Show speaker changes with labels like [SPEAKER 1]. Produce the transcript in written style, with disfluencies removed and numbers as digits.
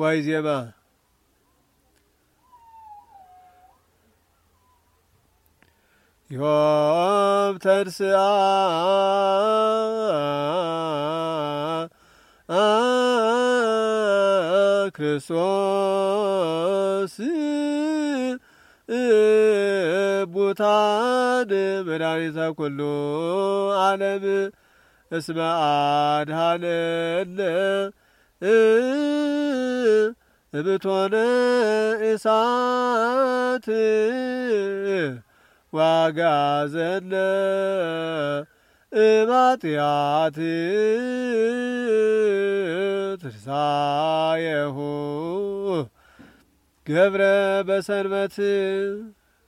[SPEAKER 1] ወይዜማ ዮም ተንሥአ ክርስቶስ ሙታን መድኃኒተ ኩሉ ዓለም እስመ አድኀነነ እምእቶነ እሳት ወአግዓዘነ እምኃጢአት ትንሣኤሁ ገብረ በሰንበት